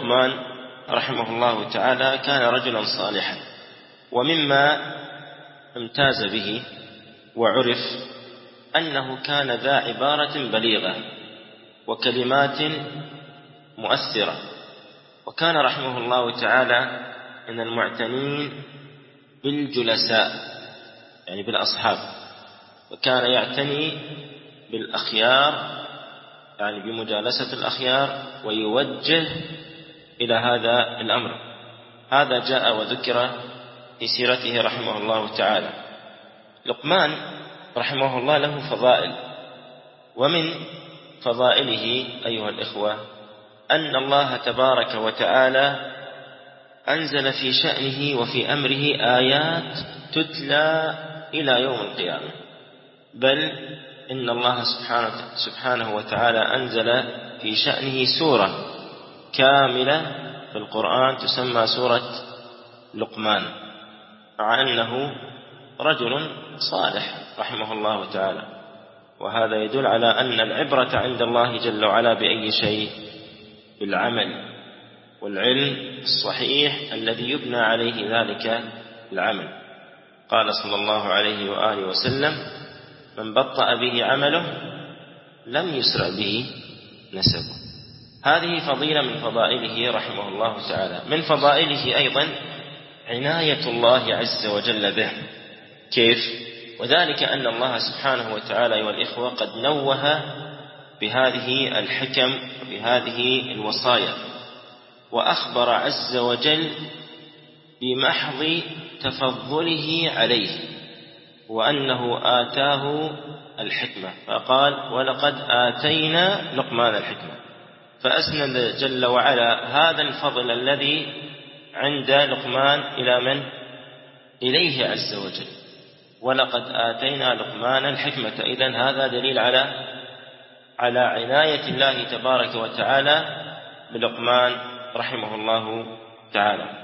لقمان رحمه الله تعالى كان رجلا صالحا، ومما امتاز به وعرف أنه كان ذا عبارة بليغة وكلمات مؤثرة، وكان رحمه الله تعالى من المعتنين بالجلساء يعني بالأصحاب، وكان يعتني بالأخيار يعني بمجالسة الأخيار ويوجه إلى هذا الأمر. هذا جاء وذكر في سيرته رحمه الله تعالى. لقمان رحمه الله له فضائل، ومن فضائله أيها الإخوة أن الله تبارك وتعالى أنزل في شأنه وفي أمره آيات تتلى إلى يوم القيامة، بل إن الله سبحانه وتعالى أنزل في شأنه سورة كاملة في القرآن تسمى سورة لقمان، مع أنه رجل صالح رحمه الله تعالى. وهذا يدل على أن العبرة عند الله جل وعلا بأي شيء؟ بالعمل والعلم الصحيح الذي يبنى عليه ذلك العمل. قال صلى الله عليه وآله وسلم: من بطأ به عمله لم يسرع به نسبه. هذه فضيلة من فضائله رحمه الله تعالى. من فضائله أيضا عناية الله عز وجل به. كيف؟ وذلك أن الله سبحانه وتعالى والإخوة قد نوه بهذه الحكم وبهذه الوصايا، وأخبر عز وجل بمحض تفضله عليه وأنه آتاه الحكمة، فقال: ولقد آتينا لقمان الحكمة. فأسند جل وعلا هذا الفضل الذي عند لقمان إلى من؟ إليه عز وجل. ولقد آتينا لقمان الحكمة. إذن هذا دليل على عناية الله تبارك وتعالى بلقمان رحمه الله تعالى.